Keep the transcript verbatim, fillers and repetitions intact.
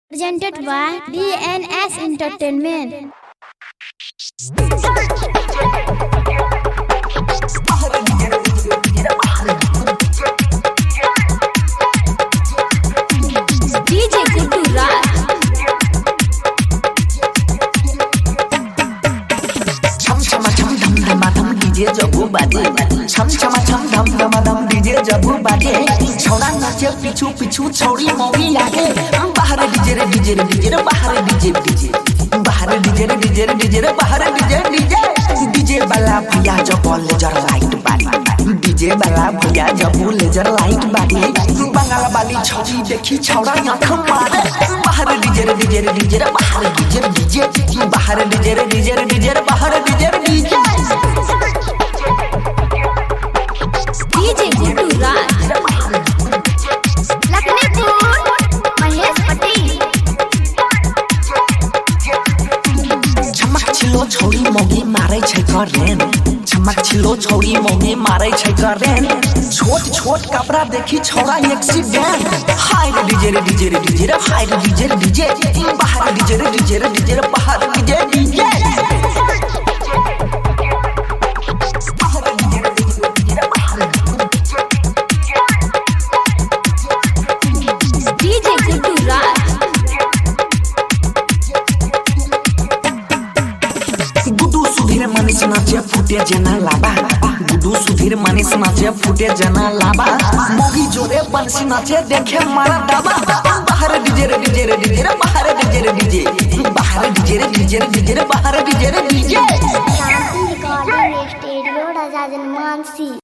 Presented by D N S Entertainment. D J Guddu Raj. Chum chama chum dum dum dum D J jabu baje. Chum chama chum dum dum dum D J jabu baje. छोड़ा नाचे पिछू पिछू छोड़ी मोगी आगे बाहर DJ रे DJ रे डीजे रे बाहर डीजे डीजे बाहर डीजे रे डीजे रे डीजे रे बाहर डीजे डीजे डीजे वाला भैया जब लेजर लाइट बाड़ी डीजे वाला भैया जब लेजर लाइट बाड़ी बंगाल वाली छौरी देखी छौड़ा आंख मारे बाहर डीजे रे डीजे रे डीजे रे बाहर डीजे डीजे बाहर डीजे रे डीजे रे डीजे रे बाहर DJ DJ D J Guddu Raj. छोड़ी मोगी मारे छै करेन चमक छिलो छोड़ी मोगी मारे छै करेन छोट छोट कपड़ा देखी छोड़ा एक्सीडेंट हाय रे डीजे रे डीजे रे डीजे रे हाय रे डीजे रे डीजे बाहर डीजे रे डीजे रे डीजे रे बाहर DJ DJ D J Guddu Raj. Guddu Sudhir Manish नाचे फुटे जना लाबा गुडू सुधीर मनीष नाचे फुटे जना लाबा मोगी जोरे बंसी नाचे देखे मारा दाबा बाहर डीजे रे डीजे रे डीजे रे बाहर डीजे रे डीजे बाहर डीजे रे डीजे रे डीजे रे बाहर डीजे रे डीजे रिकॉर्डिंग स्टूडियो राजा जनमानसी।